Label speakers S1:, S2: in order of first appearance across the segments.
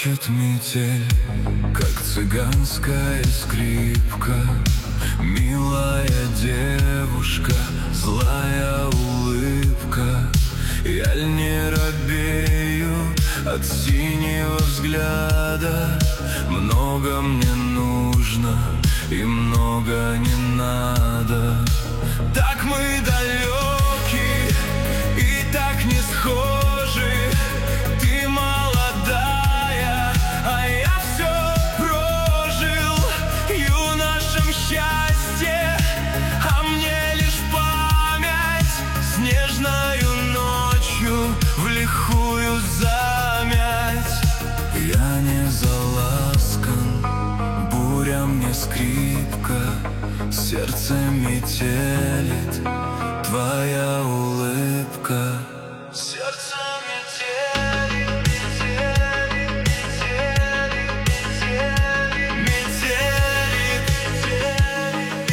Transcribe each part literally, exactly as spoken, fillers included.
S1: Плачет метель, как цыганская скрипка. Милая девушка, злая улыбка. Я ль не робею от синего взгляда? Много мне нужно и много не надо. Так мы далеки и так не схожи. Ты молодая, а я все прожил. Юношам счастье, а мне лишь память. Снежною ночью в лихую замять. Я не заласкан, буря мне скрипка. Сердце метелит, твоя улыбка. Сердце метелит, метелит, метелит, метелит, метелит, метелит,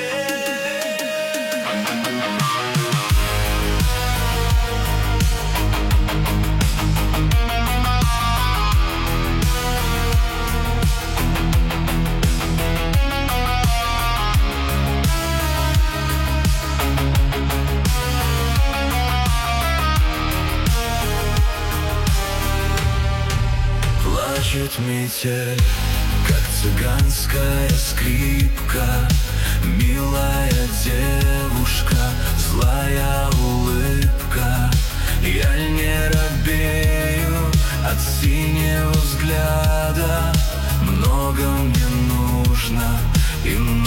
S1: Плачет метель, как цыганская скрипка. Милая девушка, злая улыбка. Я ль не робею от синего взгляда? Много мне нужно и много